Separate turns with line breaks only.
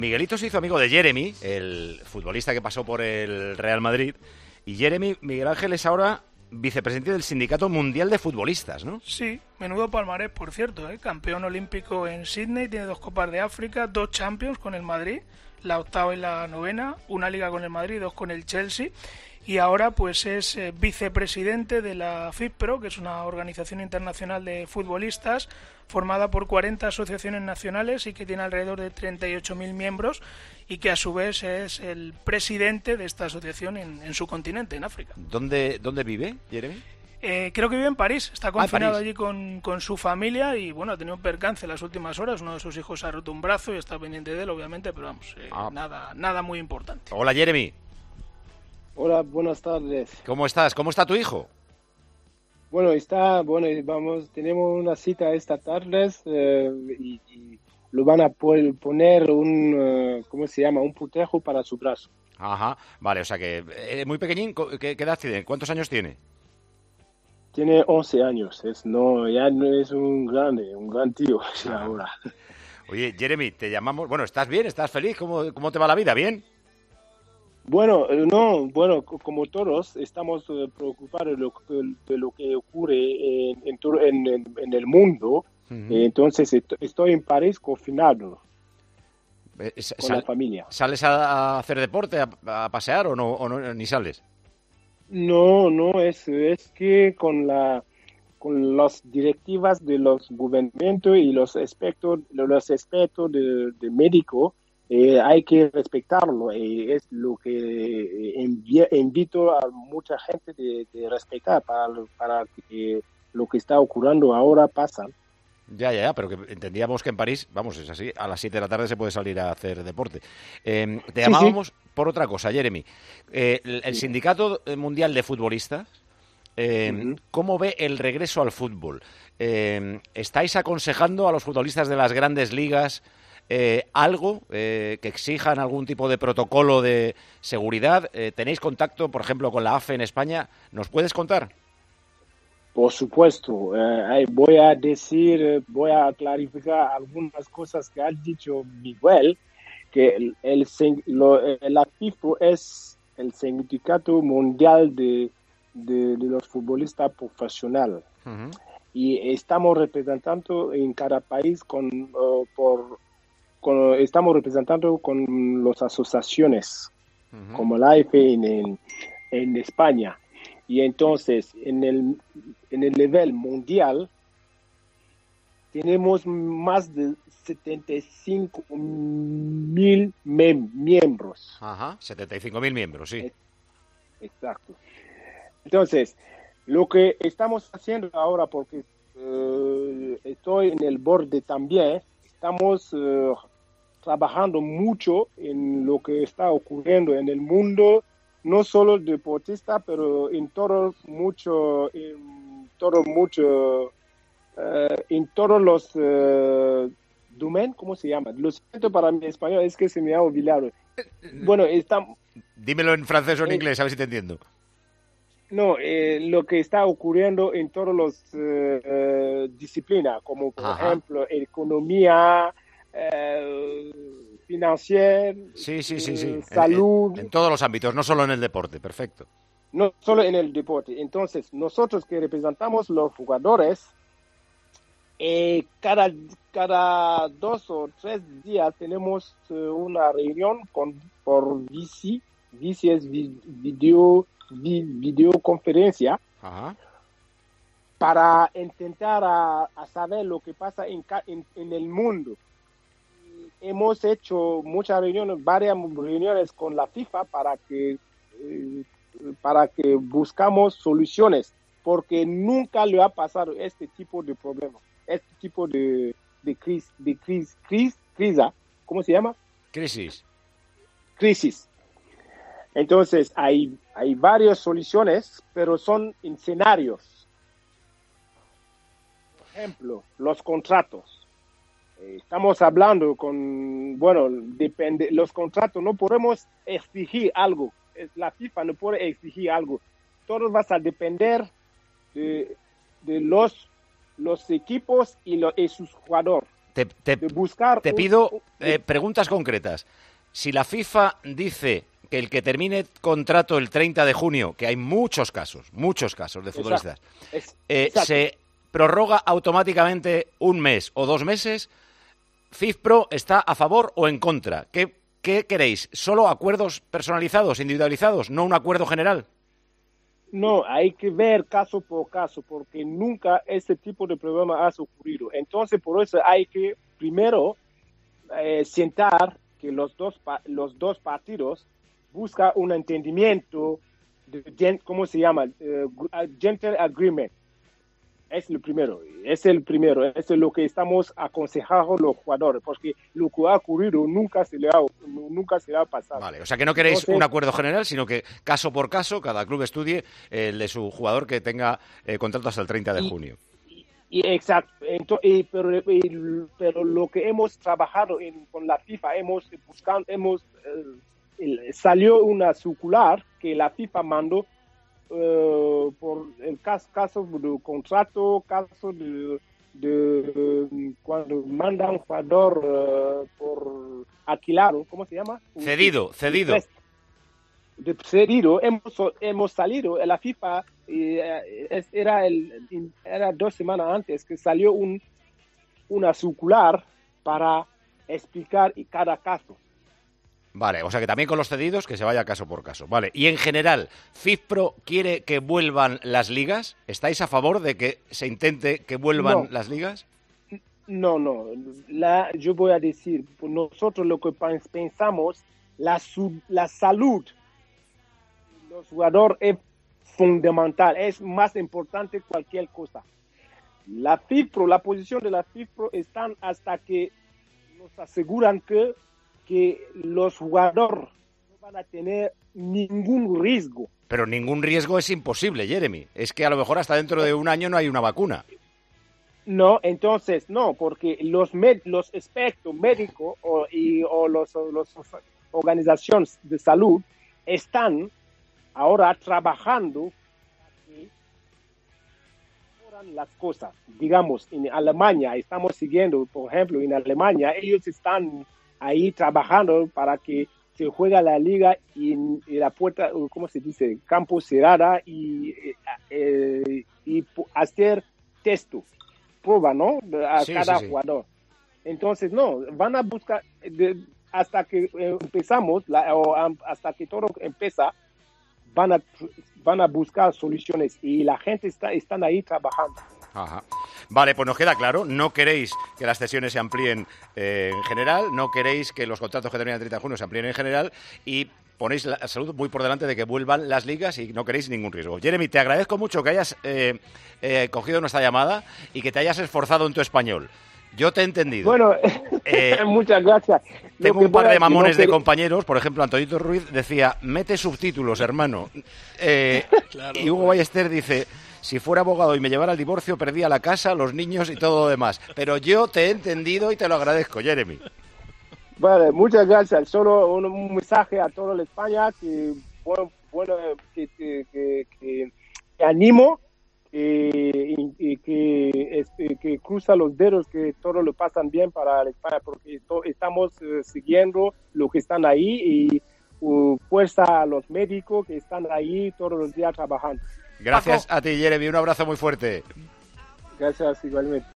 Miguelito se hizo amigo de Jeremy, el futbolista que pasó por el Real Madrid, y Jeremy, Miguel Ángel, es ahora vicepresidente del Sindicato Mundial de Futbolistas, ¿no?
Sí, menudo palmarés, por cierto, ¿eh? Campeón olímpico en Sydney, tiene 2 Copas de África, 2 Champions con el Madrid, la octava y la novena, una Liga con el Madrid, 2 con el Chelsea, y ahora pues es vicepresidente de la FIFPro, que es una organización internacional de futbolistas formada por 40 asociaciones nacionales y que tiene alrededor de 38.000 miembros, y que a su vez es el presidente de esta asociación en su continente, en África.
¿Dónde vive, Jeremy?
Creo que vive en París, está confinado
París.
allí con su familia y bueno, ha tenido un percance en las últimas horas, uno de sus hijos ha roto un brazo y está pendiente de él, obviamente, pero vamos, nada muy importante.
Hola, Jeremy.
Hola, buenas tardes.
¿Cómo estás? ¿Cómo está tu hijo?
Bueno, tenemos una cita esta tarde y lo van a poner ¿cómo se llama? Un putejo para su brazo.
Ajá, vale, o sea que muy pequeñín. ¿Qué edad tiene? ¿Cuántos años tiene?
Tiene 11 años, ya no es un gran tío ahora.
Oye, Jeremy, te llamamos. Bueno, ¿estás bien? ¿Estás feliz? ¿Cómo te va la vida? ¿Bien?
Bueno, como todos estamos preocupados de lo que ocurre en el mundo.
Uh-huh.
Entonces estoy en París confinado con la familia.
¿Sales a hacer deporte, a pasear o no, ni sales?
No, es que con las directivas de los gubernamentos y los aspectos de médico, hay que respetarlo. Es lo que invito a mucha gente de respetar para que lo que está ocurriendo ahora pasa.
Ya, pero que entendíamos que en París, vamos, es así, a las 7 de la tarde se puede salir a hacer deporte. Te llamábamos por otra cosa, Jeremy. El Sindicato Mundial de Futbolistas, ¿cómo ve el regreso al fútbol? ¿Estáis aconsejando a los futbolistas de las grandes ligas algo que exijan algún tipo de protocolo de seguridad? ¿Tenéis contacto, por ejemplo, con la AFE en España? ¿Nos puedes contar?
Por supuesto, voy a clarificar algunas cosas que ha dicho Miguel, que la FIFPro es el Sindicato Mundial de los Futbolistas Profesionales. Uh-huh. Y estamos representando en cada país estamos representando con las asociaciones, uh-huh, como la AFE en España. Y entonces, en el nivel mundial, tenemos más de 75.000 miembros.
Ajá, 75.000 miembros, sí.
Exacto. Entonces, lo que estamos haciendo ahora, porque estoy en el borde también, estamos trabajando mucho en lo que está ocurriendo en el mundo, no solo deportista, pero en todos los domain, ¿cómo se llama? Lo siento para mi español, es que se me ha olvidado. Bueno,
dímelo en francés o en inglés, a ver si te entiendo.
No, lo que está ocurriendo en todas las disciplinas, como por ejemplo economía, financiera,
sí.
salud.
En todos los ámbitos, no solo en el deporte, perfecto.
No solo en el deporte. Entonces, nosotros que representamos los jugadores, cada 2 o 3 días tenemos una reunión por VC. VC es videoconferencia. Ajá. Para intentar a saber lo que pasa en el mundo. Hemos hecho varias reuniones con la FIFA para que buscamos soluciones, porque nunca le ha pasado este tipo de problema, este tipo de crisis, ¿cómo se llama?
Crisis.
Entonces, hay varias soluciones, pero son escenarios. Por ejemplo, los contratos. Estamos hablando depende, los contratos, no podemos exigir algo. La FIFA no puede exigir algo. Todo va a depender de los equipos y sus jugadores. de buscar...
Te pido preguntas concretas. Si la FIFA dice que el que termine contrato el 30 de junio, que hay muchos casos de futbolistas, se prorroga automáticamente un mes o 2 meses, FIFPro está a favor o en contra. ¿Qué queréis? ¿Solo acuerdos personalizados, individualizados, no un acuerdo general?
No, hay que ver caso por caso, porque nunca ese tipo de problema ha ocurrido. Entonces, por eso hay que primero sentar que los dos partidos buscan un entendimiento, ¿cómo se llama? Gentle agreement. Es el primero, es lo que estamos aconsejando los jugadores, porque lo que ha ocurrido nunca se le ha pasado.
Vale, o sea que no queréis un acuerdo general, sino que caso por caso cada club estudie el de su jugador que tenga contrato hasta el 30 de junio.
Exacto, pero lo que hemos trabajado con la FIFA, salió una circular que la FIFA mandó por el caso de contrato, caso de cuando mandan un jugador por alquilado, ¿cómo se llama?
Cedido.
Hemos salido, la FIFA era 2 semanas antes que salió una circular para explicar cada caso.
Vale, o sea que también con los cedidos que se vaya caso por caso. Vale, y en general, ¿FIFPro quiere que vuelvan las ligas? ¿Estáis a favor de que se intente que vuelvan las ligas?
No. Yo voy a decir, nosotros lo que pensamos, la salud de los jugadores es fundamental, es más importante que cualquier cosa. La posición de la FIFPro están hasta que nos aseguran que los jugadores no van a tener ningún riesgo.
Pero ningún riesgo es imposible, Jeremy. Es que a lo mejor hasta dentro de un año no hay una vacuna.
No, entonces no, porque los expertos médicos o las organizaciones de salud están ahora trabajando para que mejoran las cosas. Digamos, en Alemania estamos siguiendo, por ejemplo, en Alemania ellos están ahí trabajando para que se juegue la liga y la puerta, ¿cómo se dice? Campo cerrada y hacer testo, prueba, ¿no? Cada jugador. Entonces, no, van a buscar hasta que empezamos, hasta que todo empieza, van a buscar soluciones y la gente están ahí trabajando.
Ajá. Vale, pues nos queda claro, no queréis que las cesiones se amplíen en general, no queréis que los contratos que terminan el 30 de junio se amplíen en general y ponéis la salud muy por delante de que vuelvan las ligas y no queréis ningún riesgo. Jeremy, te agradezco mucho que hayas cogido nuestra llamada y que te hayas esforzado en tu español. Yo te he entendido.
Bueno, muchas gracias.
Tengo un par de mamones de compañeros, por ejemplo, Antonito Ruiz decía, mete subtítulos, hermano. Claro, y Hugo Ballester dice, si fuera abogado y me llevara al divorcio, perdía la casa, los niños y todo lo demás. Pero yo te he entendido y te lo agradezco, Jeremy.
Vale, muchas gracias. Solo un mensaje a toda la España que animo y que cruza los dedos que todo lo pasan bien para la España, porque estamos siguiendo lo que están ahí y fuerza a los médicos que están ahí todos los días trabajando.
Gracias a ti, Jeremy. Un abrazo muy fuerte.
Gracias, igualmente.